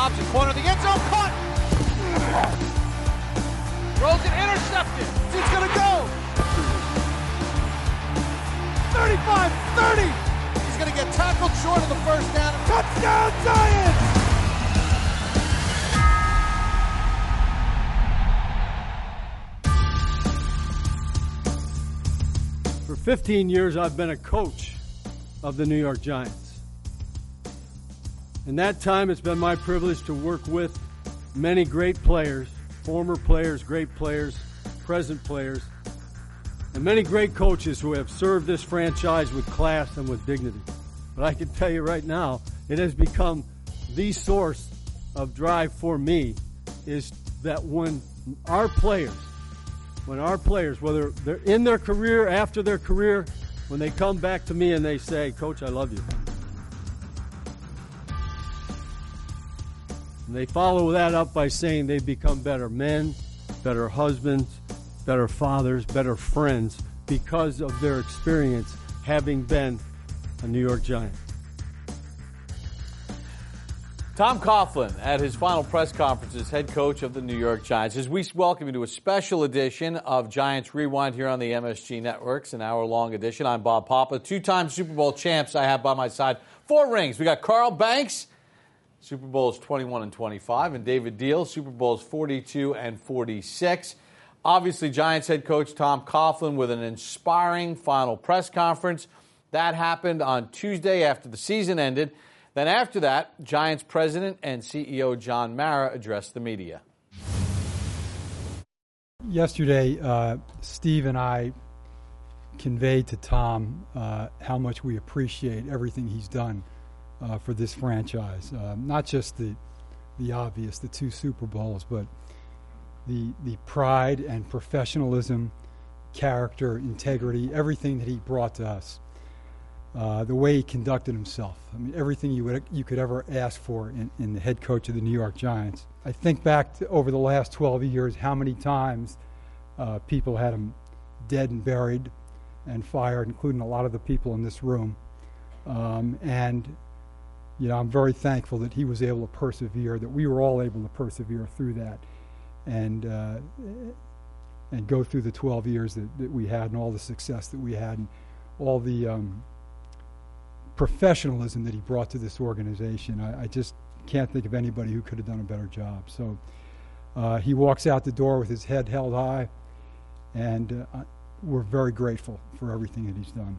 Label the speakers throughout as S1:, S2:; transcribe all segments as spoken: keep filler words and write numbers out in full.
S1: lobs it corner of the end zone, caught. Throws it, intercepted. He's going to go. thirty-five, thirty. He's going to get tackled short of the first down. Touchdown, Giants!
S2: For fifteen years, I've been a coach of the New York Giants. In that time, it's been my privilege to work with many great players, former players, great players, present players, and many great coaches who have served this franchise with class and with dignity. But I can tell you right now, it has become the source of drive for me is that when our players, when our players, whether they're in their career, after their career, when they come back to me and they say, Coach, I love you. And they follow that up by saying they become better men, better husbands, better fathers, better friends because of their experience having been a New York Giant.
S3: Tom Coughlin at his final press conference as head coach of the New York Giants. As we welcome you to a special edition of Giants Rewind here on the M S G Networks, an hour-long edition. I'm Bob Papa. Two-time Super Bowl champs I have by my side. Four rings. We got Carl Banks, Super Bowls twenty-one and twenty-five, and David Deal, Super Bowls forty-two and forty-six. Obviously, Giants head coach Tom Coughlin with an inspiring final press conference. That happened on Tuesday after the season ended. Then after that, Giants president and C E O John Mara addressed the media.
S4: Yesterday, uh, Steve and I conveyed to Tom uh, how much we appreciate everything he's done uh, for this franchise. Uh, not just the the obvious, the two Super Bowls, but the the pride and professionalism, character, integrity, everything that he brought to us. Uh, the way he conducted himself. I mean, everything you would you could ever ask for in, in the head coach of the New York Giants. I think back to over the last twelve years, how many times uh, people had him dead and buried and fired, including a lot of the people in this room. Um, and, you know, I'm very thankful that he was able to persevere, that we were all able to persevere through that and uh, and go through the twelve years that, that we had and all the success that we had and all the um, professionalism that he brought to this organization. I, I just can't think of anybody who could have done a better job. So uh, he walks out the door with his head held high, and uh, we're very grateful for everything that he's done.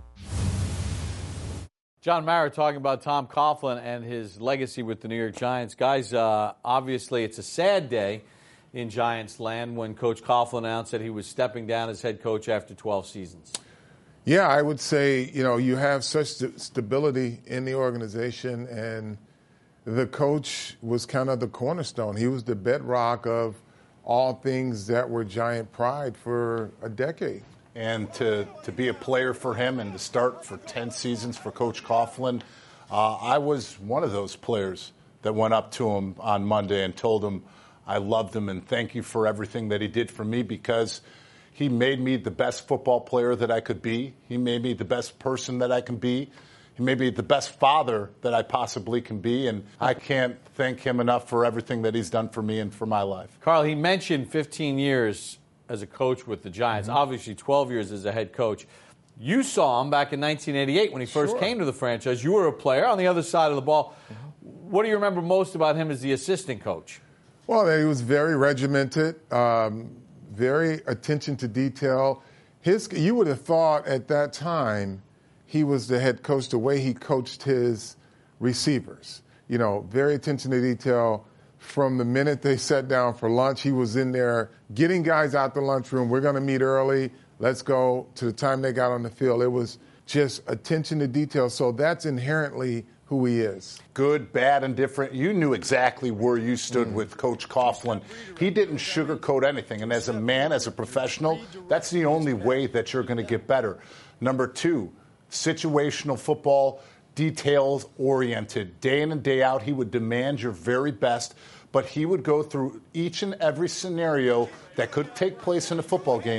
S3: John Mara talking about Tom Coughlin and his legacy with the New York Giants. Guys, uh, obviously it's a sad day in Giants land when Coach Coughlin announced that he was stepping down as head coach after twelve seasons.
S5: Yeah, I would say, you know, you have such st- stability in the organization, and the coach was kind of the cornerstone. He was the bedrock of all things that were Giant pride for a decade.
S6: And to, to be a player for him and to start for ten seasons for Coach Coughlin, uh, I was one of those players that went up to him on Monday and told him I loved him and thank you for everything that he did for me, because he made me the best football player that I could be. He made me the best person that I can be. He made me the best father that I possibly can be. And I can't thank him enough for everything that he's done for me and for my life.
S3: Carl, he mentioned fifteen years as a coach with the Giants, mm-hmm. obviously twelve years as a head coach. You saw him back in nineteen eighty-eight when he first sure. came to the franchise. You were a player on the other side of the ball. Mm-hmm. What do you remember most about him as the assistant coach?
S5: Well, he was very regimented. Um, Very attention to detail. His, you would have thought at that time he was the head coach, the way he coached his receivers. You know, very attention to detail. From the minute they sat down for lunch, he was in there getting guys out the lunchroom. We're going to meet early. Let's go. To the time they got on the field, it was just attention to detail. So that's inherently who he is.
S6: Good, bad, and different. You knew exactly where you stood mm. with Coach Coughlin. He didn't sugarcoat anything. And as a man, as a professional, that's the only way that you're going to get better. Number two, situational football, details-oriented. Day in and day out, he would demand your very best, but he would go through each and every scenario that could take place in a football game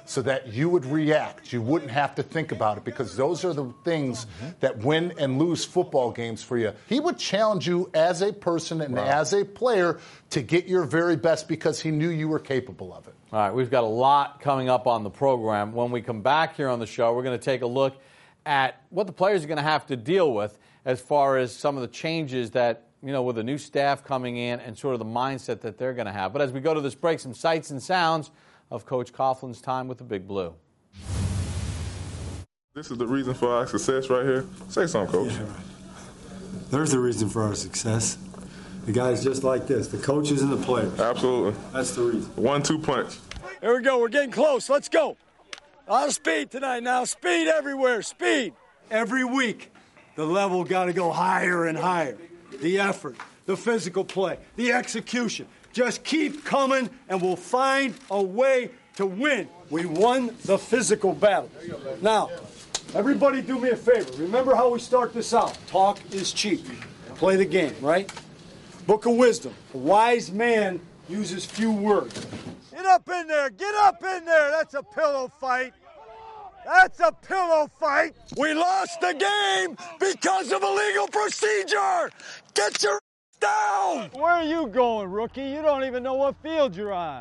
S6: so that you would react. You wouldn't have to think about it, because those are the things mm-hmm. that win and lose football games for you. He would challenge you as a person and wow. as a player to get your very best, because he knew you were capable of it.
S3: All right, we've got a lot coming up on the program. When we come back here on the show, we're going to take a look at what the players are going to have to deal with as far as some of the changes that, you know, with the new staff coming in and sort of the mindset that they're going to have. But as we go to this break, some sights and sounds of Coach Coughlin's time with the Big Blue.
S7: This is the reason for our success right here. Say something, Coach.
S8: Yeah. There's the reason for our success. The guys just like this, the coaches and the players.
S7: Absolutely.
S8: That's the reason.
S7: One, two punch.
S2: Here we go. We're getting close. Let's go. A lot of speed tonight now. Speed everywhere. Speed. Every week, the level got to go higher and higher. The effort, the physical play, the execution. Just keep coming, and we'll find a way to win. We won the physical battle. Now, everybody do me a favor. Remember how we start this out. Talk is cheap. Play the game, right? Book of Wisdom. A wise man uses few words. Get up in there. Get up in there. That's a pillow fight. That's a pillow fight. We lost the game because of illegal procedure. Get your down. Where are you going, rookie? You don't even know what field you're on.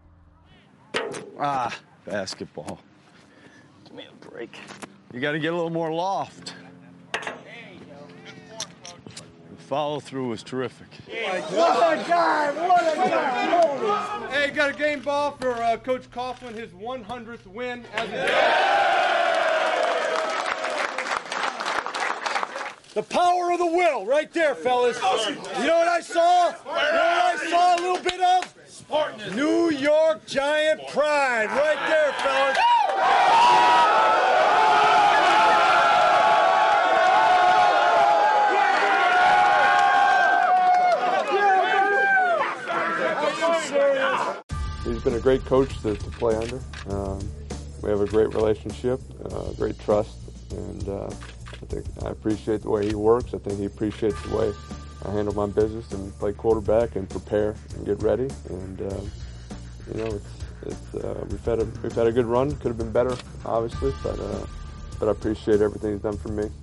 S2: Ah, basketball. Give me a break. You got to get a little more loft. The follow through was terrific.
S1: What a guy! What a guy!
S2: Hey, got a game ball for uh, Coach Coughlin, his one hundredth win as a yeah. The power of the will, right there, fellas. You know what I saw? You know what I saw a little bit of? New York Giant pride, right there, fellas.
S9: He's been a great coach to, to play under. Um, we have a great relationship, uh, great trust, and uh, I think I appreciate the way he works. I think he appreciates the way I handle my business and play quarterback and prepare and get ready. And uh, you know, it's it's uh, we've had a we've had a good run. Could have been better, obviously, but uh, but I appreciate everything he's done for me.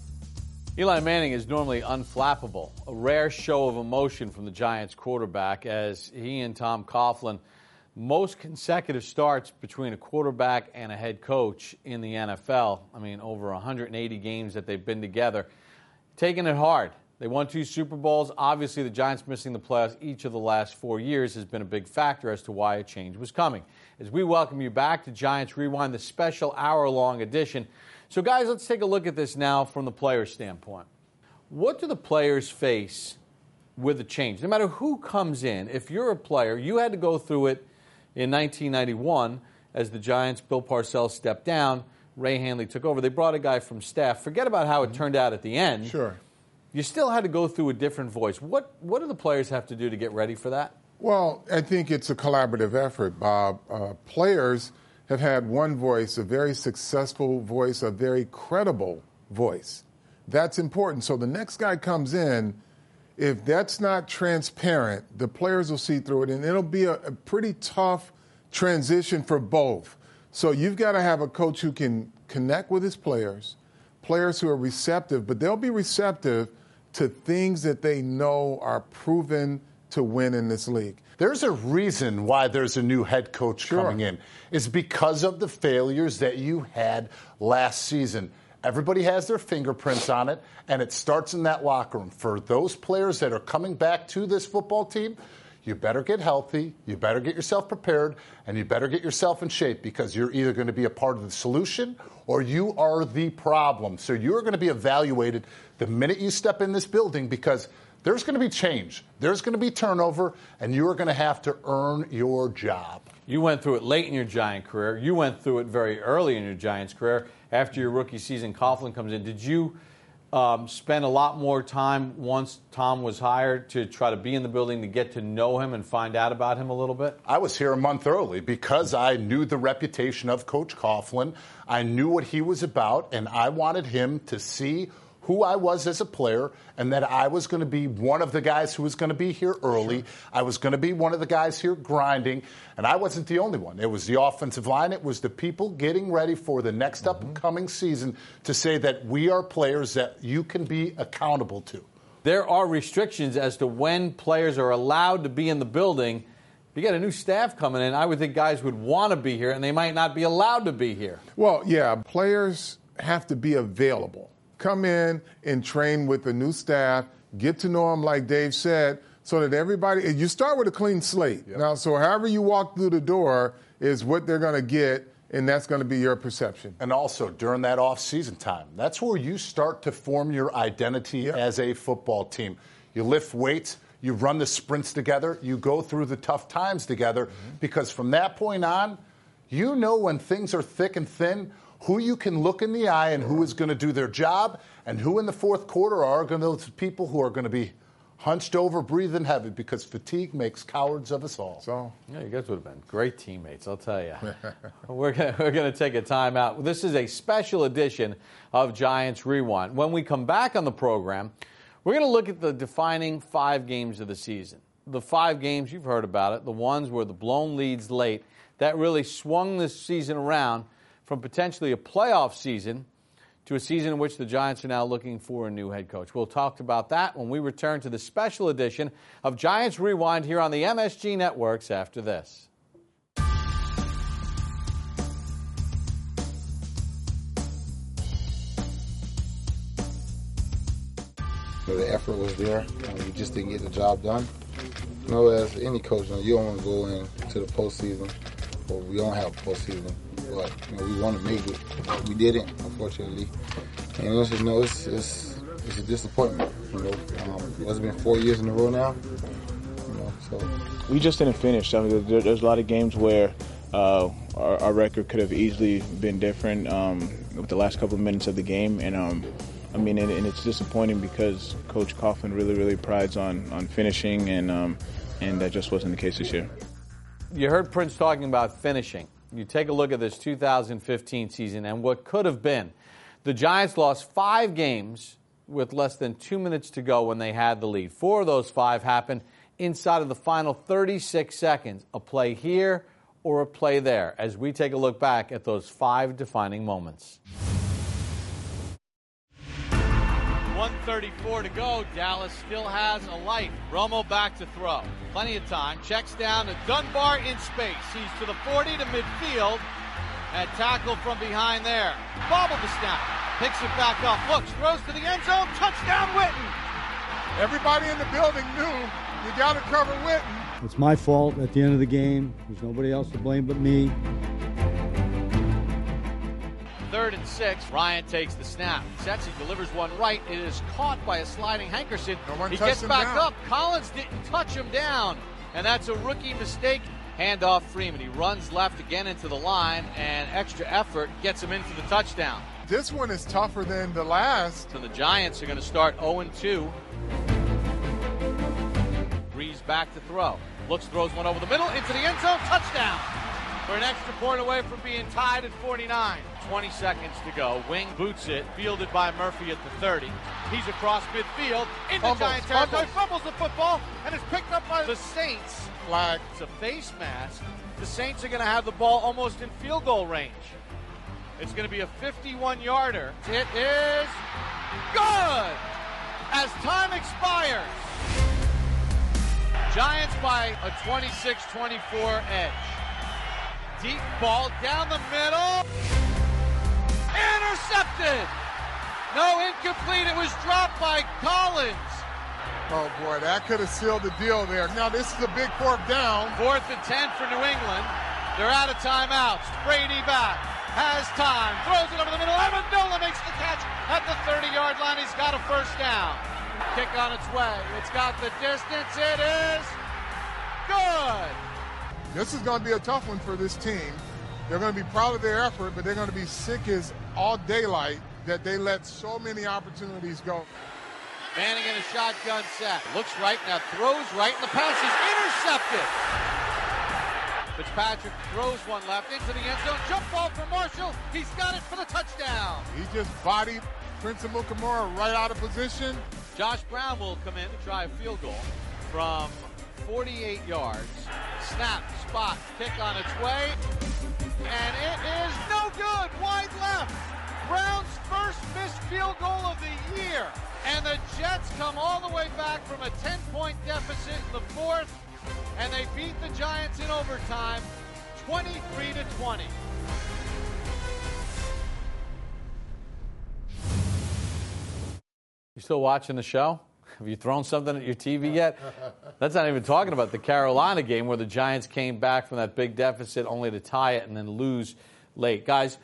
S3: Eli Manning is normally unflappable, a rare show of emotion from the Giants quarterback, as he and Tom Coughlin, most consecutive starts between a quarterback and a head coach in the N F L. I mean, over one hundred eighty games that they've been together. Taking it hard. They won two Super Bowls. Obviously, the Giants missing the playoffs each of the last four years has been a big factor as to why a change was coming. As we welcome you back to Giants Rewind, the special hour-long edition. So, guys, let's take a look at this now from the player's standpoint. What do the players face with the change? No matter who comes in, if you're a player, you had to go through it in nineteen ninety-one as the Giants, Bill Parcells stepped down, Ray Handley took over. They brought a guy from staff. Forget about how it turned out at the end.
S5: Sure.
S3: You still had to go through a different voice. What, what do the players have to do to get ready for that?
S5: Well, I think it's a collaborative effort, Bob. Uh, players have had one voice, a very successful voice, a very credible voice. That's important. So the next guy comes in, if that's not transparent, the players will see through it, and it'll be a, a pretty tough transition for both. So you've got to have a coach who can connect with his players, players who are receptive, but they'll be receptive to things that they know are proven to win in this league.
S6: There's a reason why there's a new head coach
S5: Sure.
S6: coming in. It's because of the failures that you had last season. Everybody has their fingerprints on it, and it starts in that locker room. For those players that are coming back to this football team, you better get healthy, you better get yourself prepared, and you better get yourself in shape, because you're either going to be a part of the solution or you are the problem. So you're going to be evaluated the minute you step in this building, because there's going to be change, there's going to be turnover, and you're going to have to earn your job.
S3: You went through it late in your Giant career. You went through it very early in your Giants career. After your rookie season, Coughlin comes in. Did you um, spend a lot more time once Tom was hired to try to be in the building to get to know him and find out about him a little bit?
S6: I was here a month early because I knew the reputation of Coach Coughlin. I knew what he was about, and I wanted him to see who I was as a player and that I was going to be one of the guys who was going to be here early. Sure. I was going to be one of the guys here grinding, and I wasn't the only one. It was the offensive line. It was the people getting ready for the next mm-hmm. upcoming season to say that we are players that you can be accountable to.
S3: There are restrictions as to when players are allowed to be in the building. You got a new staff coming in, I would think guys would want to be here, and they might not be allowed to be here.
S5: Well, yeah, players have to be available. Come in and train with the new staff, get to know them like Dave said, so that everybody, you start with a clean slate. Yep. Now, so however you walk through the door is what they're going to get, and that's going to be your perception.
S6: And also, during that off-season time, that's where you start to form your identity yep. as a football team. You lift weights, you run the sprints together, you go through the tough times together, mm-hmm. because from that point on, you know when things are thick and thin, who you can look in the eye and who is going to do their job, and who in the fourth quarter are going to those people who are going to be hunched over, breathing heavy, because fatigue makes cowards of us all.
S5: So,
S3: yeah, you guys would have been great teammates, I'll tell you. we're going we're going to take a time out. This is a special edition of Giants Rewind. When we come back on the program, we're going to look at the defining five games of the season. The five games, you've heard about it, the ones where the blown leads late, that really swung this season around from potentially a playoff season to a season in which the Giants are now looking for a new head coach. We'll talk about that when we return to the special edition of Giants Rewind here on the M S G Networks after this.
S10: The effort was there. We just didn't get the job done. You know, as any coach, you, know, you don't want to go into the postseason, or we don't have a postseason. But you know, we want to make it. We didn't, unfortunately. And it's, you know, it's, it's, it's a disappointment. You know, um, it's been four years in a row now. You know, so
S11: we just didn't finish. I mean, there, there's a lot of games where uh, our, our record could have easily been different um, with the last couple of minutes of the game, and um, I mean, and, and it's disappointing because Coach Coughlin really, really prides on on finishing, and um, and that just wasn't the case this year.
S3: You heard Prince talking about finishing. You take a look at this two thousand fifteen season and what could have been. The Giants lost five games with less than two minutes to go when they had the lead. Four of those five happened inside of the final thirty-six seconds. A play here or a play there as we take a look back at those five defining moments.
S12: one thirty-four to go. Dallas still has a light. Romo back to throw. Plenty of time. Checks down to Dunbar in space. He's to the forty to midfield. And tackle from behind there. Bobbled the snap. Picks it back up. Looks. Throws to the end zone. Touchdown, Witten.
S1: Everybody in the building knew you got to cover Witten.
S2: It's my fault at the end of the game. There's nobody else to blame but me.
S12: Third and six. Ryan takes the snap. Sets, he delivers one right. It is caught by a sliding Hankerson.
S1: No one
S12: he
S1: touched
S12: gets
S1: him
S12: back
S1: down.
S12: up. Collins didn't touch him down. And that's a rookie mistake. Handoff Freeman. He runs left again into the line, and extra effort gets him in for the touchdown.
S1: This one is tougher than the last.
S12: So the Giants are going to start oh and two. Breeze back to throw. Looks, throws one over the middle, into the end zone. Touchdown. We're an extra point away from being tied at forty-nine. twenty seconds to go. Wing boots it, fielded by Murphy at the thirty. He's across midfield, into
S1: Fumbles,
S12: Giant territory,
S1: fumbles.
S12: fumbles the football, and is picked up by the Saints.
S1: Flag.
S12: It's a face mask. The Saints are going to have the ball almost in field goal range. It's going to be a fifty-one yarder. It is good as time expires. Giants by a twenty-six twenty-four edge. Deep ball down the middle. Intercepted. No, incomplete. It was dropped by Collins.
S1: Oh, boy, that could have sealed the deal there. Now, this is a big fourth down.
S12: Fourth and ten for New England. They're out of timeouts. Brady back. Has time. Throws it over the middle. Amendola makes the catch at the thirty-yard line. He's got a first down. Kick on its way. It's got the distance. It is good.
S1: This is going to be a tough one for this team. They're going to be proud of their effort, but they're going to be sick as all daylight that they let so many opportunities go.
S12: Manning in a shotgun set. Looks right, now throws right, and the pass is intercepted. Fitzpatrick throws one left into the end zone. Jump ball for Marshall. He's got it for the touchdown.
S1: He just bodied Prince Amukamara right out of position.
S12: Josh Brown will come in to try a field goal from forty-eight yards. Snap, spot, kick on its way. And it is no good. Wide left. Brown's first missed field goal of the year. And the Jets come all the way back from a ten-point deficit in the fourth. And they beat the Giants in overtime, twenty-three to twenty.
S3: You still watching the show? Have you thrown something at your T V yet? That's not even talking about the Carolina game where the Giants came back from that big deficit only to tie it and then lose late. Guys,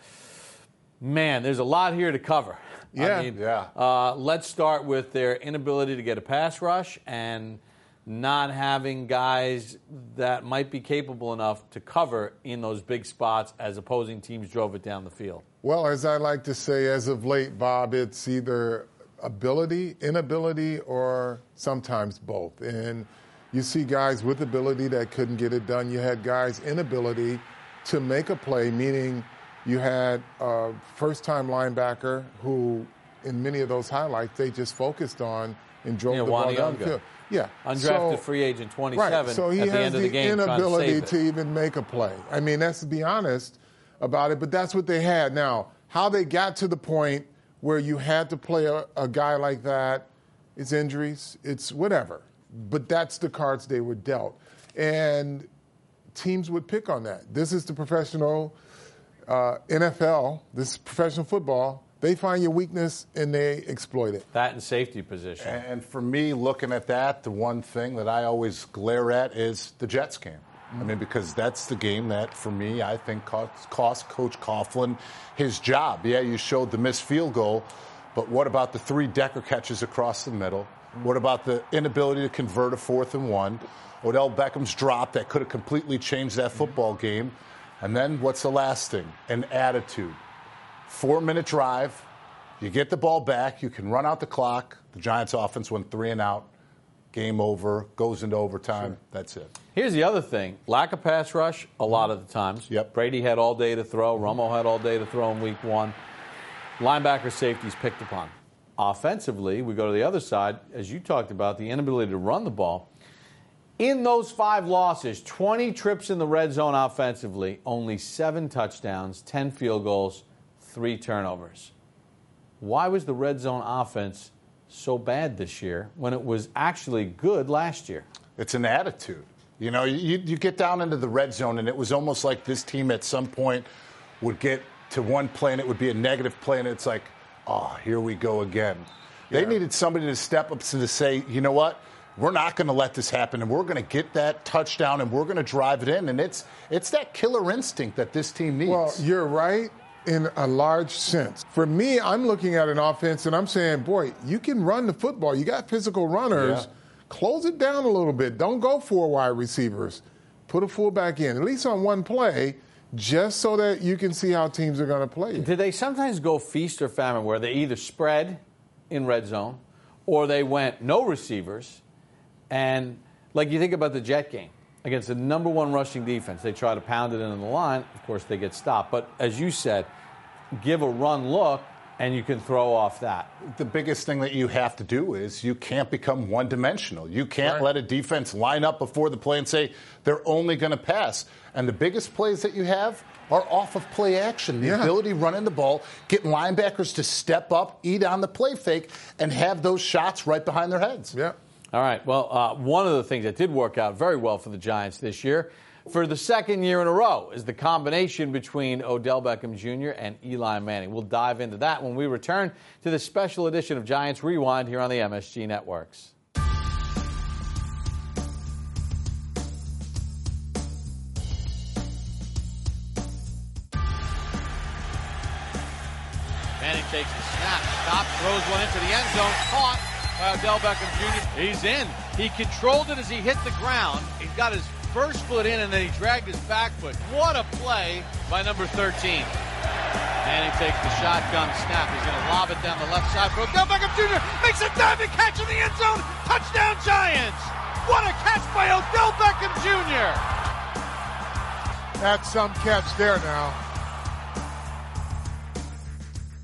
S3: man, there's a lot here to cover.
S5: Yeah.
S3: I mean,
S6: yeah.
S3: Uh, let's start with their inability to get a pass rush and not having guys that might be capable enough to cover in those big spots as opposing teams drove it down the field.
S5: Well, as I like to say, as of late, Bob, it's either ability, inability, or sometimes both. And you see guys with ability that couldn't get it done. You had guys inability to make a play, meaning you had a first-time linebacker who, in many of those highlights, they just focused on and drove
S3: yeah,
S5: the ball
S3: Wani
S5: down the field. Yeah.
S3: Undrafted
S5: so,
S3: free agent twenty-seven
S5: right. So he
S3: at the
S5: has
S3: end of the game
S5: inability
S3: to,
S5: to even make a play. I mean, that's to be honest about it, but that's what they had. Now, how they got to the point where you had to play a, a guy like that, it's injuries, it's whatever. But that's the cards they were dealt. And teams would pick on that. This is the professional uh, N F L, this is professional football. They find your weakness and they exploit it.
S3: That and safety position.
S6: And for me, looking at that, the one thing that I always glare at is the Jets game. I mean, because that's the game that, for me, I think cost, cost Coach Coughlin his job. Yeah, you showed the missed field goal, but what about the three Decker catches across the middle? What about the inability to convert a fourth and one? Odell Beckham's drop that could have completely changed that football game. And then what's the last thing? An attitude. Four-minute drive. You get the ball back. You can run out the clock. The Giants' offense went three and out. Game over. Goes into overtime. Sure. That's it.
S3: Here's the other thing. Lack of pass rush a lot of the times.
S6: Yep.
S3: Brady had all day to throw. Romo had all day to throw in week one. Linebacker safeties picked upon. Offensively, we go to the other side, as you talked about, the inability to run the ball. In those five losses, twenty trips in the red zone offensively, only seven touchdowns, ten field goals, three turnovers. Why was the red zone offense so bad this year when it was actually good last year?
S6: It's an attitude. You know, you, you get down into the red zone, and it was almost like this team at some point would get to one play, and it would be a negative play, and it's like, oh, here we go again. Yeah. They needed somebody to step up and to say, you know what? We're not going to let this happen, and we're going to get that touchdown, and we're going to drive it in. And it's it's that killer instinct that this team needs.
S5: Well, you're right in a large sense. For me, I'm looking at an offense, and I'm saying, boy, you can run the football. You got physical runners.
S6: Yeah.
S5: Close it down a little bit. Don't go four wide receivers. Put a fullback in, at least on one play, just so that you can see how teams are going to play it.
S3: Did they sometimes go feast or famine where they either spread in red zone or they went no receivers? And like you think about the Jet game against the number one rushing defense, they try to pound it into the line. Of course, they get stopped. But as you said, give a run look, and you can throw off that.
S6: The biggest thing that you have to do is you can't become one-dimensional. You can't right. let a defense line up before the play and say they're only going to pass. And the biggest plays that you have are off of play action. The yeah. ability running the ball, get linebackers to step up, eat on the play fake, and have those shots right behind their heads.
S5: Yeah.
S3: All right. Well, uh, one of the things that did work out very well for the Giants this year, for the second year in a row, is the combination between Odell Beckham Junior and Eli Manning. We'll dive into that when we return to the special edition of Giants Rewind here on the M S G Networks.
S12: Manning takes the snap, stops, throws one into the end zone, caught by Odell Beckham Junior He's in. He controlled it as he hit the ground. He's got his first foot in, and then he dragged his back foot. What a play by number thirteen. Manning takes the shotgun snap. He's going to lob it down the left side for Odell Beckham Junior Makes a diving catch in the end zone. Touchdown, Giants. What a catch by Odell Beckham Junior
S1: That's some catch there now.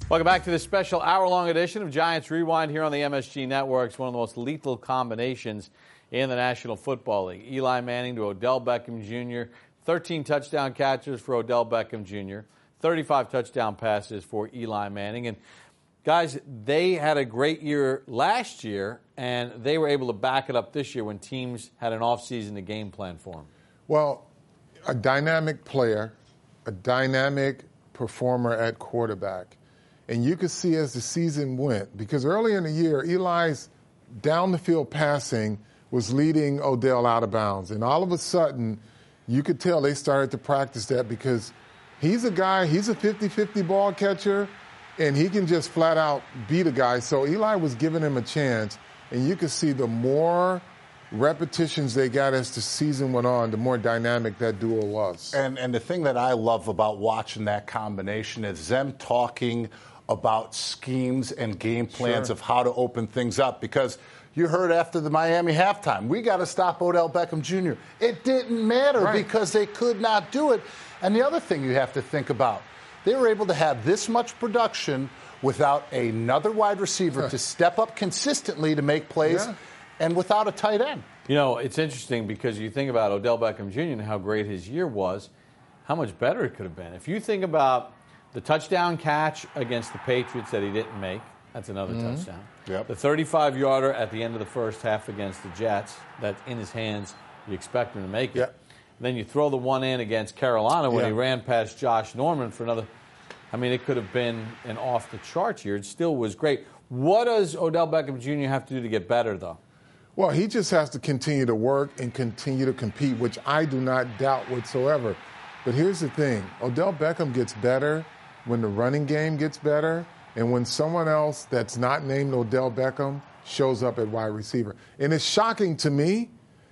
S3: Welcome back to this special hour-long edition of Giants Rewind here on the M S G Network. It's one of the most lethal combinations in the National Football League. Eli Manning to Odell Beckham Junior thirteen touchdown catches for Odell Beckham Junior thirty-five touchdown passes for Eli Manning. And, guys, they had a great year last year, and they were able to back it up this year when teams had an offseason to game plan for them.
S5: Well, a dynamic player, a dynamic performer at quarterback. And you could see as the season went, because early in the year, Eli's down-the-field passing was leading Odell out of bounds. And all of a sudden, you could tell they started to practice that because he's a guy, he's a fifty-fifty ball catcher, and he can just flat out beat a guy. So Eli was giving him a chance, and you could see the more repetitions they got as the season went on, the more dynamic that duo was.
S6: And, and the thing that I love about watching that combination is them talking about schemes and game plans
S5: Sure.
S6: of how to open things up, because you heard after the Miami halftime, we got to stop Odell Beckham Junior It didn't matter
S5: Right.
S6: because they could not do it. And the other thing you have to think about, they were able to have this much production without another wide receiver to step up consistently to make plays,
S5: Yeah.
S6: and without a tight end.
S3: You know, it's interesting because you think about Odell Beckham Junior and how great his year was, how much better it could have been. If you think about the touchdown catch against the Patriots that he didn't make, that's another
S6: Mm-hmm.
S3: touchdown.
S6: Yep.
S3: The thirty-five-yarder at the end of the first half against the Jets, that's in his hands. You expect him to make it.
S5: Yep.
S3: Then you throw the one in against Carolina when
S5: Yeah.
S3: he ran past Josh Norman for another. I mean, it could have been an off-the-charts year. It still was great. What does Odell Beckham Junior have to do to get better, though?
S5: Well, he just has to continue to work and continue to compete, which I do not doubt whatsoever. But here's the thing. Odell Beckham gets better when the running game gets better and when someone else that's not named Odell Beckham shows up at wide receiver. And it's shocking to me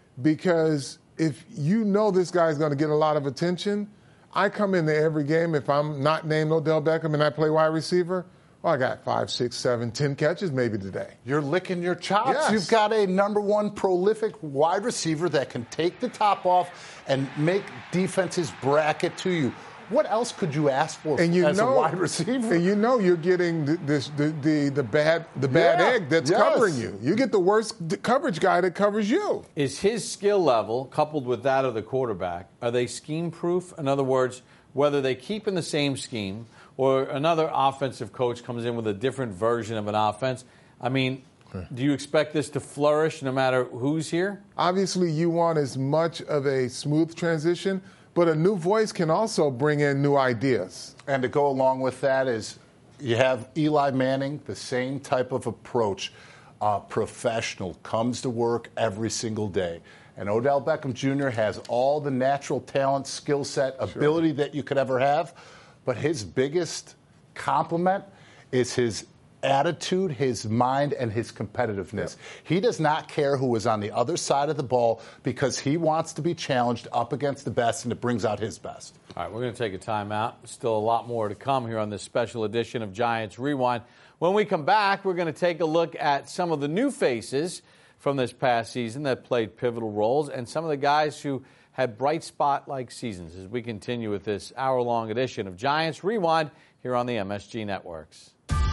S5: because if you know this guy's going to get a lot of attention, I come into every game, if I'm not named Odell Beckham and I play wide receiver, well, I got five, six, seven, ten catches maybe today.
S6: You're licking your chops.
S5: Yes.
S6: You've got a number one prolific wide receiver that can take the top off and make defenses bracket to you. What else could you ask for
S5: And you
S6: as
S5: know,
S6: a wide receiver?
S5: And you know you're getting the, this, the, the, the bad, the bad
S6: Yeah.
S5: egg that's
S6: Yes.
S5: covering you. You get the worst d- coverage guy that covers you.
S3: Is his skill level, coupled with that of the quarterback, are they scheme-proof? In other words, whether they keep in the same scheme or another offensive coach comes in with a different version of an offense, I mean, do you expect this to flourish no matter who's here?
S5: Obviously, you want as much of a smooth transition, but a new voice can also bring in new ideas.
S6: And to go along with that is you have Eli Manning, the same type of approach. Uh, professional, comes to work every single day. And Odell Beckham Junior has all the natural talent, skill set, ability that you could ever have. But his biggest compliment is his attitude, his mind, and his competitiveness. Yep. He does not care who is on the other side of the ball because he wants to be challenged up against the best, and it brings out his best.
S3: All right, we're going to take a timeout. Still a lot more to come here on this special edition of Giants Rewind. When we come back, we're going to take a look at some of the new faces from this past season that played pivotal roles and some of the guys who had bright spot-like seasons as we continue with this hour-long edition of Giants Rewind here on the M S G Networks.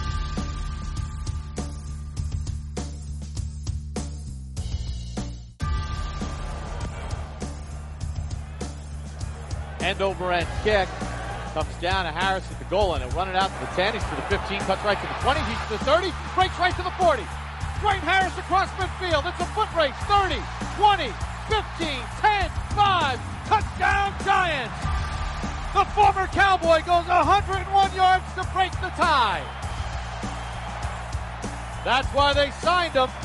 S12: End over end kick. Comes down to Harris at the goal line and run it out to the ten. He's to the fifteen, cuts right to the twenty. He's to the thirty, breaks right to the forty. Dwayne Harris across midfield. It's a foot race. thirty, twenty, fifteen, ten, five. Touchdown Giants. The former Cowboy goes one hundred one yards to break the tie. That's why they signed him.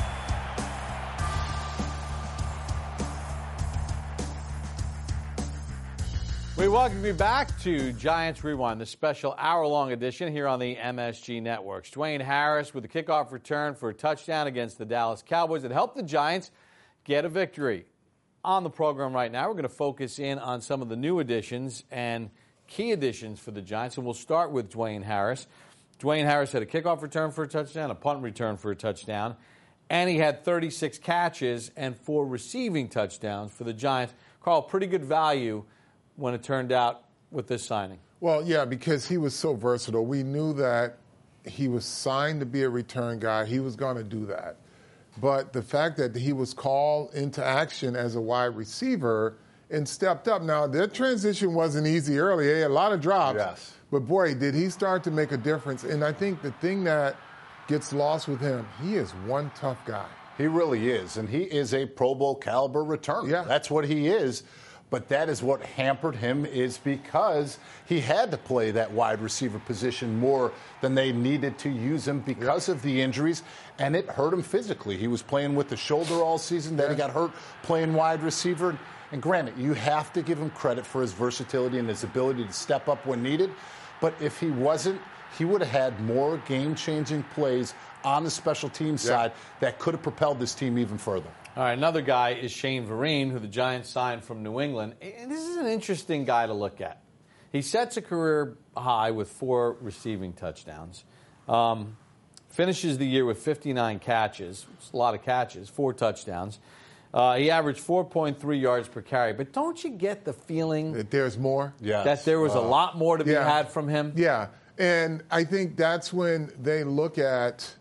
S3: We welcome you back to Giants Rewind, the special hour-long edition here on the M S G Networks. Dwayne Harris with a kickoff return for a touchdown against the Dallas Cowboys that helped the Giants get a victory. On the program right now, we're going to focus in on some of the new additions and key additions for the Giants, and we'll start with Dwayne Harris. Dwayne Harris had a kickoff return for a touchdown, a punt return for a touchdown, and he had thirty-six catches and four receiving touchdowns for the Giants. Carl, pretty good value when it turned out with this signing.
S5: Well, yeah, because he was so versatile. We knew that he was signed to be a return guy. He was going to do that. But the fact that he was called into action as a wide receiver and stepped up. Now, their transition wasn't easy early. They had a lot of drops.
S6: Yes.
S5: But, boy, did he start to make a difference. And I think the thing that gets lost with him, he is one tough guy.
S6: He really is. And he is a Pro Bowl caliber returner.
S5: Yeah.
S6: That's what he is. But that is what hampered him, is because he had to play that wide receiver position more than they needed to use him because yeah. of the injuries, and it hurt him physically. He was playing with the shoulder all season, then yeah. he got hurt playing wide receiver. And granted, you have to give him credit for his versatility and his ability to step up when needed, but if he wasn't, he would have had more game-changing plays on the special teams yeah. side that could have propelled this team even further.
S3: All right, another guy is Shane Vereen, who the Giants signed from New England. And this is an interesting guy to look at. He sets a career high with four receiving touchdowns. Um, finishes the year with fifty-nine catches. It's a lot of catches, four touchdowns. Uh, he averaged four point three yards per carry. But don't you get the feeling
S5: that there's more?
S6: Yes.
S3: That there was uh, a lot more to be
S5: yeah.
S3: had from him?
S5: Yeah, and I think that's when they look at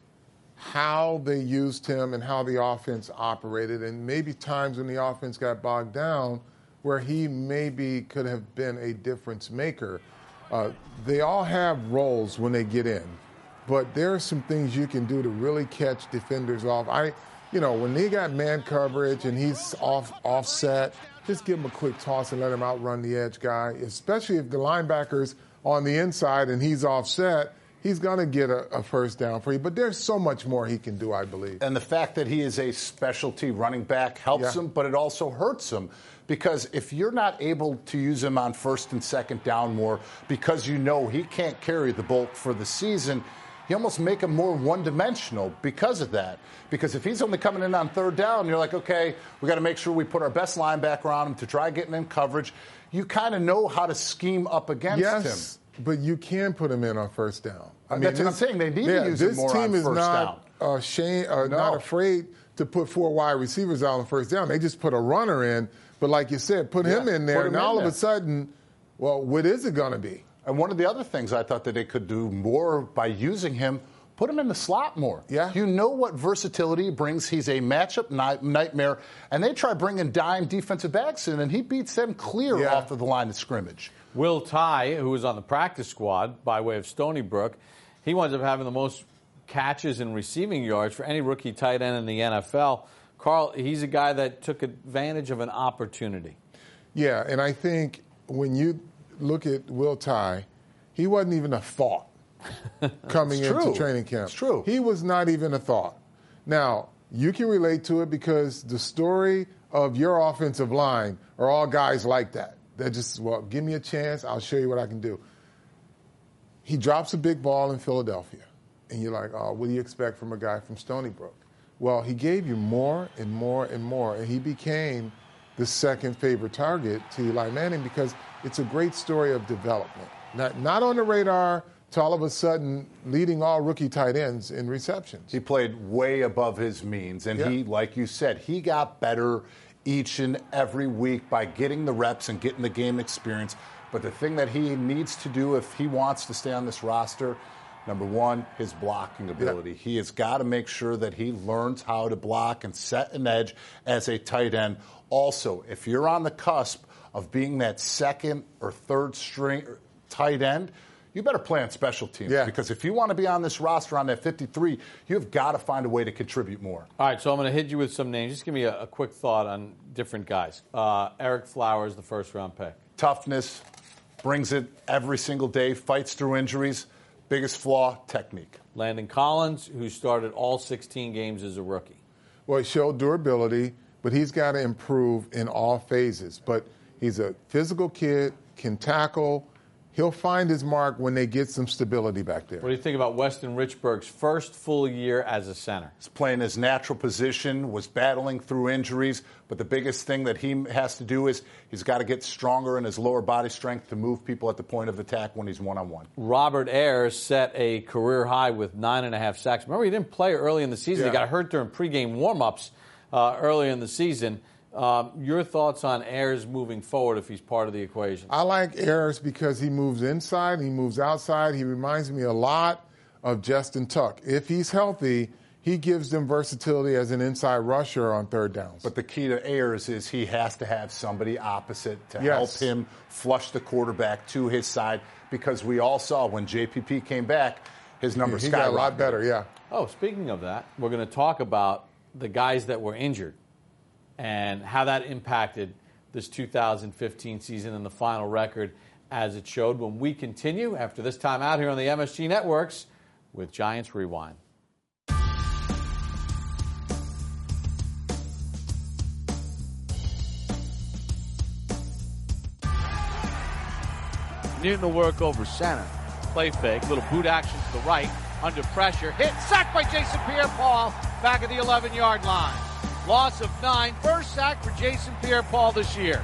S5: how they used him and how the offense operated, and maybe times when the offense got bogged down where he maybe could have been a difference maker. Uh, they all have roles when they get in, but there are some things you can do to really catch defenders off. I, you know, when they got man coverage and he's off offset, just give him a quick toss and let him outrun the edge guy, especially if the linebacker's on the inside and he's offset. He's going to get a, a first down for you. But there's so much more he can do, I believe.
S6: And the fact that he is a specialty running back helps
S5: yeah.
S6: him, but it also hurts him. Because if you're not able to use him on first and second down more because you know he can't carry the bulk for the season, you almost make him more one-dimensional because of that. Because if he's only coming in on third down, you're like, okay, we got to make sure we put our best linebacker on him to try getting in coverage. You kind of know how to scheme up against
S5: yes.
S6: him.
S5: But you can put him in on first down. I mean,
S6: That's
S5: this,
S6: what I'm saying. They need
S5: yeah,
S6: to use him more on
S5: This
S6: first
S5: team is not uh, shame, uh,
S6: no.
S5: not afraid to put four wide receivers out on first down. They just put a runner in. But like you said, put yeah, him in there, and all of there. a sudden, well, what is it going to be?
S6: And one of the other things I thought that they could do more by using him, put him in the slot more.
S5: Yeah.
S6: You know what versatility he brings. He's a matchup night- nightmare. And they try bringing dime defensive backs in, and he beats them clear
S5: yeah.
S6: off of the line of scrimmage.
S3: Will Tye, who was on the practice squad by way of Stony Brook, he winds up having the most catches and receiving yards for any rookie tight end in the N F L. Carl, he's a guy that took advantage of an opportunity.
S5: Yeah, and I think when you look at Will Tye, he wasn't even a thought coming into training camp.
S6: It's true.
S5: He was not even a thought. Now, you can relate to it because the story of your offensive line are all guys like that. They're just, well, give me a chance. I'll show you what I can do. He drops a big ball in Philadelphia, and you're like, oh, what do you expect from a guy from Stony Brook? Well, he gave you more and more and more, and he became the second favorite target to Eli Manning because it's a great story of development. Not, not on the radar to all of a sudden leading all rookie tight ends in receptions.
S6: He played way above his means, and
S5: yeah.
S6: he, like you said, he got better each and every week by getting the reps and getting the game experience. But the thing that he needs to do if he wants to stay on this roster, number one, his blocking ability. Yeah. He has got to make sure that he learns how to block and set an edge as a tight end. Also, if you're on the cusp of being that second or third string tight end, you better play on special teams.
S5: Yeah.
S6: Because if you want to be on this roster on that fifty-three, you've got to find a way to contribute more.
S3: All right, so I'm going to hit you with some names. Just give me a, a quick thought on different guys. Uh, Eric Flowers, the first-round pick.
S6: Toughness, brings it every single day, fights through injuries. Biggest flaw, technique.
S3: Landon Collins, who started all sixteen games as a rookie.
S5: Well, he showed durability, but he's got to improve in all phases. But he's a physical kid, can tackle. He'll find his mark when they get some stability back there.
S3: What do you think about Weston Richburg's first full year as a center?
S6: He's playing his natural position, was battling through injuries, but the biggest thing that he has to do is he's got to get stronger in his lower body strength to move people at the point of attack when he's one-on-one.
S3: Robert Ayers set a career high with nine and a half sacks. Remember, he didn't play early in the season.
S5: Yeah.
S3: He got hurt during pregame warm-ups uh, early in the season. Um, your thoughts on Ayers moving forward if he's part of the equation?
S5: I like Ayers because he moves inside, he moves outside. He reminds me a lot of Justin Tuck. If he's healthy, he gives them versatility as an inside rusher on third downs.
S6: But the key to Ayers is he has to have somebody opposite to
S5: Yes.
S6: help him flush the quarterback to his side, because we all saw when J P P came back, his numbers
S5: he
S6: skyrocketed.
S5: got a lot better, yeah.
S3: Oh, speaking of that, we're going to talk about the guys that were injured and how that impacted this two thousand fifteen season and the final record as it showed when we continue after this time out here on the M S G Networks with Giants Rewind.
S12: Newton will work over center. Play fake, little boot action to the right, under pressure, hit, sacked by Jason Pierre-Paul, back at the eleven-yard line. Loss of nine, first sack for Jason Pierre-Paul this year.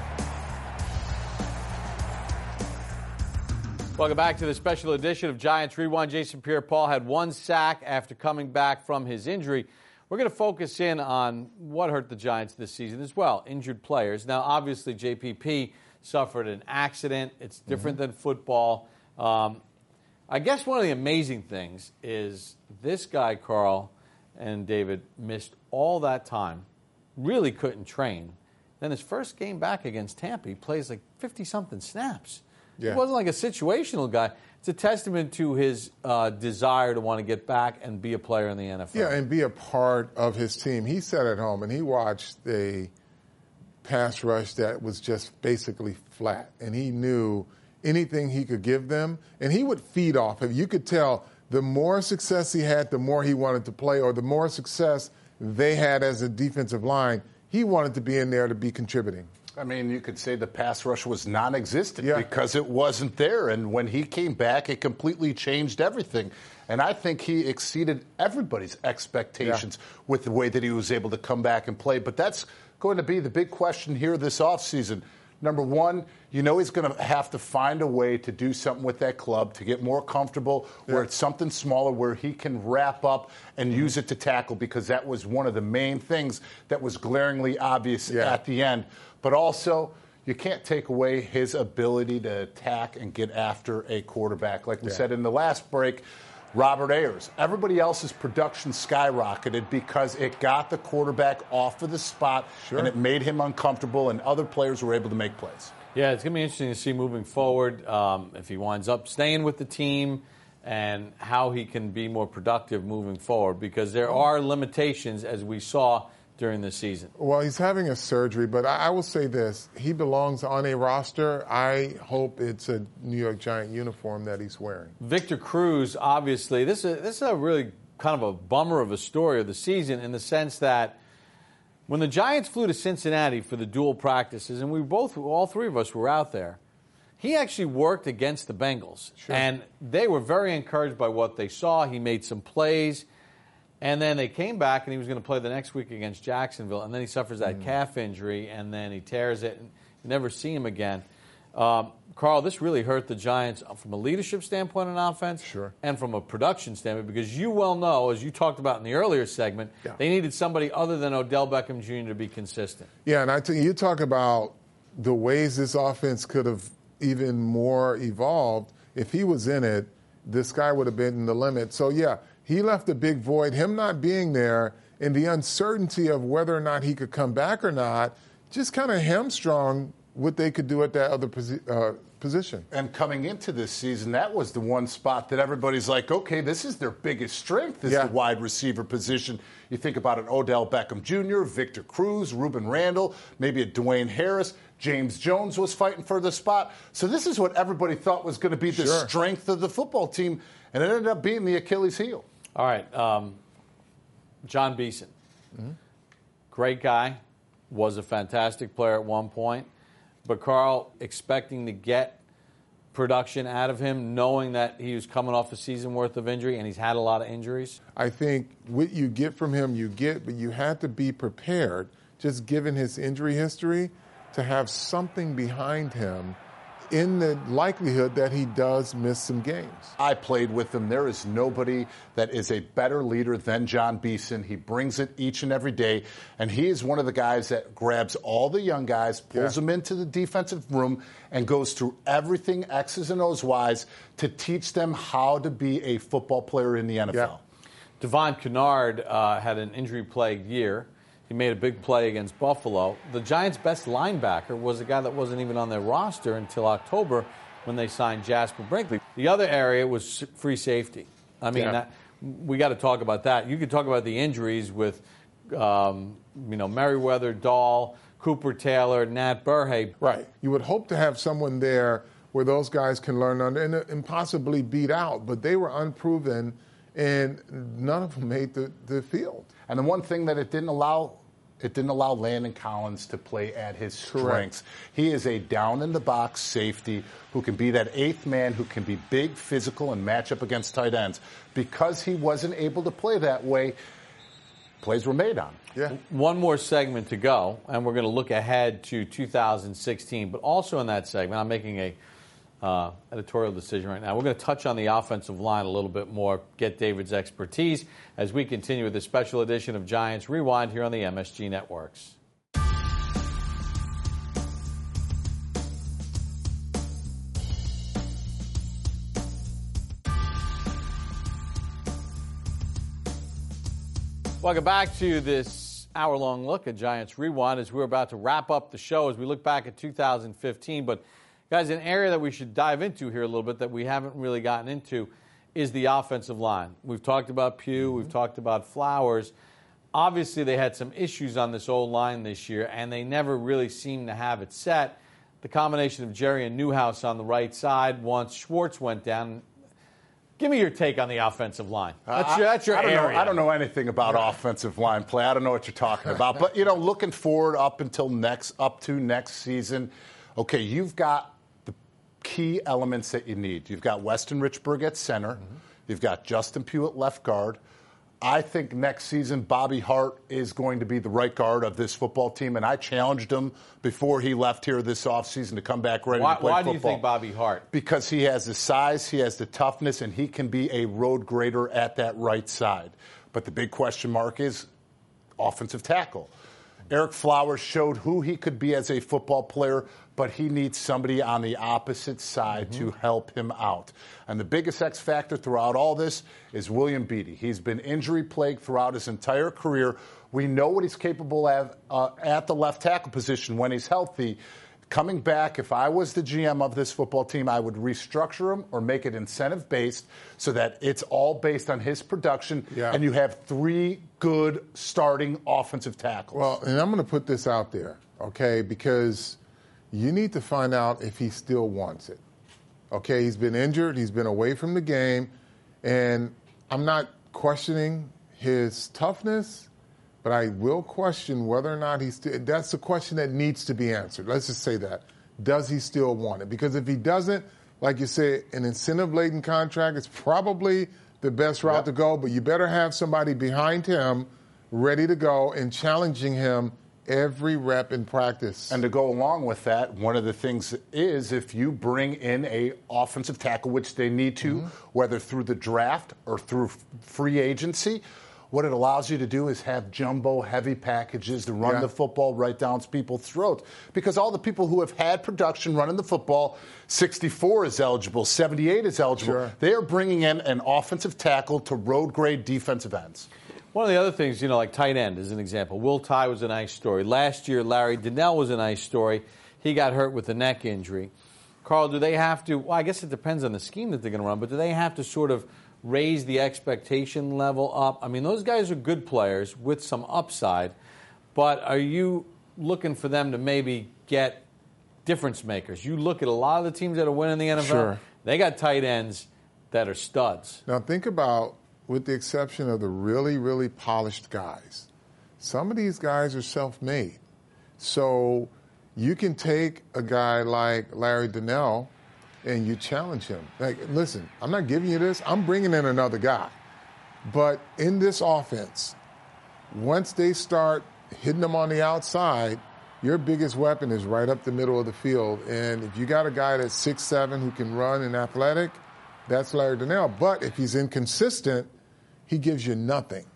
S3: Welcome back to the special edition of Giants Rewind. Jason Pierre-Paul had one sack after coming back from his injury. We're going to focus in on what hurt the Giants this season as well, injured players. Now, obviously, J P P suffered an accident. It's different mm-hmm. than football. Um, I guess one of the amazing things is this guy, Carl and David, missed all that time, really couldn't train. Then his first game back against Tampa, he plays like fifty-something snaps. Yeah. He wasn't like a situational guy. It's a testament to his uh, desire to want to get back and be a player in the N F L.
S5: Yeah, and be a part of his team. He sat at home and he watched a pass rush that was just basically flat, and he knew anything he could give them, and he would feed off it. You could tell the more success he had, the more he wanted to play, or the more success they had as a defensive line, he wanted to be in there to be contributing.
S6: I mean, you could say the pass rush was non-existent
S5: yeah.
S6: because it wasn't there. And when he came back, it completely changed everything. And I think he exceeded everybody's expectations yeah. with the way that he was able to come back and play. But that's going to be the big question here this offseason. Number one, you know he's going to have to find a way to do something with that club to get more comfortable, yeah. where it's something smaller, where he can wrap up and mm-hmm. use it to tackle, because that was one of the main things that was glaringly obvious yeah. at the end. But also, you can't take away his ability to attack and get after a quarterback. Like we yeah. said in the last break, Robert Ayers. Everybody else's production skyrocketed because it got the quarterback off of the spot, sure. and it made him uncomfortable, and other players were able to make plays.
S3: Yeah, it's going to be interesting to see moving forward um, if he winds up staying with the team and how he can be more productive moving forward, because there are limitations, as we saw during the season.
S5: Well, he's having a surgery, but I, I will say this. He belongs on a roster. I hope it's a New York Giant uniform that he's wearing.
S3: Victor Cruz, obviously, this is, this is a really kind of a bummer of a story of the season, in the sense that when the Giants flew to Cincinnati for the dual practices, and we both, all three of us were out there, he actually worked against the Bengals. Sure. And they were very encouraged by what they saw. He made some plays. And then they came back, and he was going to play the next week against Jacksonville. And then he suffers that mm. calf injury, and then he tears it, and you never see him again. Um, Carl, this really hurt the Giants from a leadership standpoint on offense,
S5: sure.
S3: and from a production standpoint, because you well know, as you talked about in the earlier segment, yeah. they needed somebody other than Odell Beckham Junior to be consistent.
S5: Yeah, and I tell you, you talk about the ways this offense could have even more evolved. If he was in it, this guy would have been the limit. So, yeah, he left a big void. Him not being there and the uncertainty of whether or not he could come back or not just kind of hamstrung what they could do at that other posi- uh, position.
S6: And coming into this season, that was the one spot that everybody's like, okay, this is their biggest strength, is yeah. the wide receiver position. You think about an Odell Beckham Junior, Victor Cruz, Ruben Randle, maybe a Dwayne Harris. James Jones was fighting for the spot. So this is what everybody thought was going to be the sure. strength of the football team, and it ended up being the Achilles heel.
S3: All right, um, John Beeson, mm-hmm. great guy, was a fantastic player at one point. But, Carl, expecting to get production out of him, knowing that he was coming off a season worth of injury, and he's had a lot of injuries?
S5: I think what you get from him, you get, but you had to be prepared, just given his injury history, to have something behind him in the likelihood that he does miss some games.
S6: I played with him. There is nobody that is a better leader than John Beeson. He brings it each and every day, and he is one of the guys that grabs all the young guys, pulls
S5: Yeah.
S6: them into the defensive room, and goes through everything X's and O's Y's to teach them how to be a football player in the N F L.
S5: Yeah.
S3: Devon Kennard uh, had an injury-plagued year. He made a big play against Buffalo. The Giants' best linebacker was a guy that wasn't even on their roster until October when they signed Jasper Brinkley. The other area was free safety. I mean,
S5: Yeah.
S3: that, we got to talk about that. You could talk about the injuries with, um, you know, Merriweather, Dahl, Cooper Taylor, Nat Burhay.
S5: Right. You would hope to have someone there where those guys can learn under and, and possibly beat out, but they were unproven, and none of them made the, the field.
S6: And the one thing that it didn't allow, it didn't allow Landon Collins to play at his strengths. He is a down-in-the-box safety who can be that eighth man, who can be big, physical, and match up against tight ends. Because he wasn't able to play that way, plays were made on.
S5: Yeah.
S3: One more segment to go, and we're going to look ahead to two thousand sixteen. But also in that segment, I'm making a Uh, editorial decision right now. We're going to touch on the offensive line a little bit more, get David's expertise as we continue with this special edition of Giants Rewind here on the M S G Networks. Welcome back to this hour-long look at Giants Rewind as we're about to wrap up the show as we look back at two thousand fifteen. But guys, an area that we should dive into here a little bit that we haven't really gotten into is the offensive line. We've talked about Pugh. We've talked about Flowers. Obviously, they had some issues on this old line this year, and they never really seemed to have it set. The combination of Jerry and Newhouse on the right side once Schwartz went down. Give me your take on the offensive line. That's your, that's your
S6: I don't
S3: area.
S6: Know, I don't know anything about offensive line play. I don't know what you're talking about. But, you know, looking forward up until next, up to next season, okay, you've got the key elements that you need. You've got Weston Richburg at center. Mm-hmm. You've got Justin Pugh at left guard. I think next season Bobby Hart is going to be the right guard of this football team, and I challenged him before he left here this offseason to come back ready
S3: why,
S6: to play
S3: why
S6: football.
S3: Why do you think Bobby Hart?
S6: Because he has the size, he has the toughness, and he can be a road grader at that right side. But the big question mark is offensive tackle. Eric Flowers showed who he could be as a football player, but he needs somebody on the opposite side mm-hmm. to help him out. And the biggest X factor throughout all this is William Beatty. He's been injury-plagued throughout his entire career. We know what he's capable of uh, at the left tackle position when he's healthy. Coming back, if I was the G M of this football team, I would restructure him or make it incentive-based so that it's all based on his production,
S5: yeah.
S6: and you have three good starting offensive tackles.
S5: Well, and I'm going to put this out there, okay, because you need to find out if he still wants it. Okay, he's been injured, he's been away from the game, and I'm not questioning his toughness, but I will question whether or not he's still – that's a question that needs to be answered. Let's just say that. Does he still want it? Because if he doesn't, like you said, an incentive-laden contract is probably the best route
S6: yep.
S5: to go, but you better have somebody behind him ready to go and challenging him every rep in practice.
S6: And to go along with that, one of the things is if you bring in a offensive tackle, which they need to, mm-hmm. whether through the draft or through free agency, what it allows you to do is have jumbo heavy packages to run
S5: yeah.
S6: the football right down people's throats. Because all the people who have had production running the football, sixty-four is eligible, seventy-eight is eligible.
S5: Sure.
S6: They are bringing in an offensive tackle to road grade defensive ends.
S3: One of the other things, you know, like tight end is an example. Will Tye was a nice story. Last year, Larry Donnell was a nice story. He got hurt with a neck injury. Carl, do they have to, well, I guess it depends on the scheme that they're going to run, but do they have to sort of raise the expectation level up? I mean, those guys are good players with some upside, but are you looking for them to maybe get difference makers? You look at a lot of the teams that are winning the N F L,
S5: sure.
S3: they got tight ends that are studs.
S5: Now think about, with the exception of the really, really polished guys, some of these guys are self-made. So you can take a guy like Larry Donnell and you challenge him. Like, listen, I'm not giving you this. I'm bringing in another guy. But in this offense, once they start hitting them on the outside, your biggest weapon is right up the middle of the field. And if you got a guy that's six seven who can run and athletic, that's Larry Donnell. But if he's inconsistent, he gives you nothing.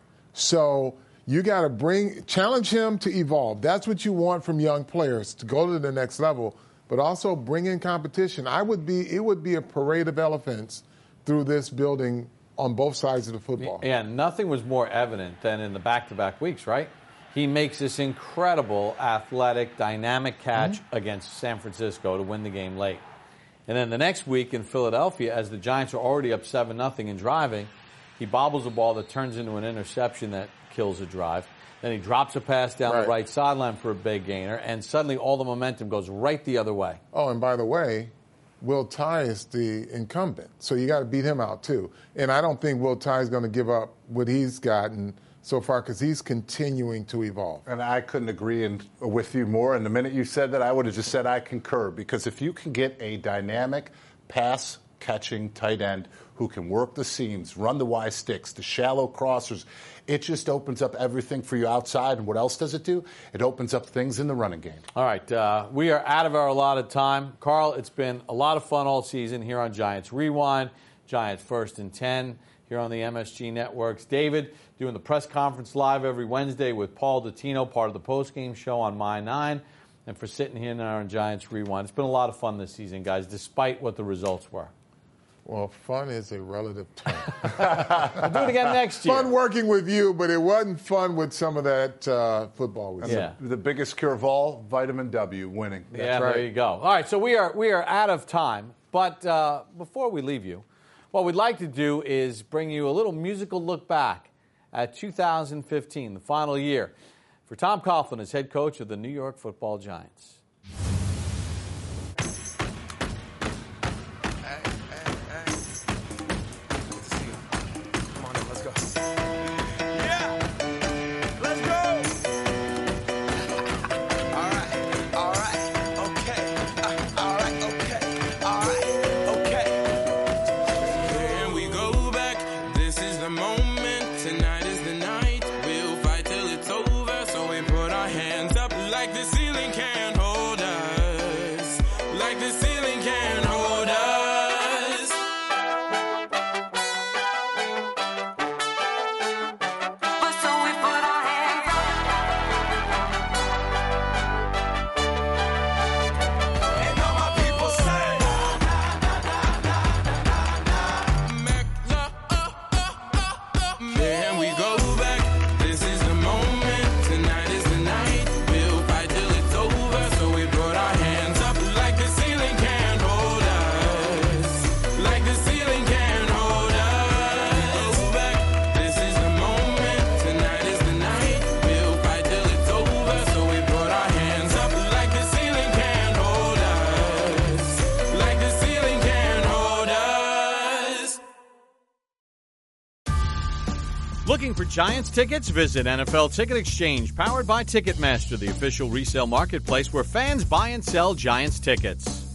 S5: So you got to bring, challenge him to evolve. That's what you want from young players, to go to the next level, but also bring in competition. I would be, it would be a parade of elephants through this building on both sides of the football.
S3: Yeah, nothing was more evident than in the back-to-back weeks, right? He makes this incredible athletic, dynamic catch mm-hmm. against San Francisco to win the game late. And then the next week in Philadelphia, as the Giants are already up seven nothing and driving, he bobbles a ball that turns into an interception that kills a drive. Then he drops a pass down right. the right sideline for a big gainer, and suddenly all the momentum goes right the other way.
S5: Oh, and by the way, Will Tye is the incumbent, so you got to beat him out too. And I don't think Will Tye is going to give up what he's gotten so far because he's continuing to evolve.
S6: And I couldn't agree in, with you more. And the minute you said that, I would have just said I concur. Because if you can get a dynamic pass-catching tight end who can work the seams, run the Y sticks, the shallow crossers, it just opens up everything for you outside. And what else does it do? It opens up things in the running game.
S3: All right, uh, we are out of our allotted time. Carl, it's been a lot of fun all season here on Giants Rewind, Giants First and ten here on the M S G Networks. David, doing the press conference live every Wednesday with Paul Dottino, part of the postgame show on My Nine, and for sitting here now on Giants Rewind. It's been a lot of fun this season, guys, despite what the results were.
S5: Well, fun is a relative term.
S3: We'll do it again next year.
S5: Fun working with you, but it wasn't fun with some of that uh, football. With
S3: yeah.
S6: The, the biggest cure of all, vitamin W, winning.
S3: That's yeah,
S6: right.
S3: There you go. All right, so we are we are out of time. But uh, before we leave you, what we'd like to do is bring you a little musical look back at two thousand fifteen, the final year, for Tom Coughlin as head coach of the New York Football Giants. Looking for Giants tickets? Visit N F L Ticket Exchange, powered by Ticketmaster, the official resale marketplace where fans buy and sell Giants tickets.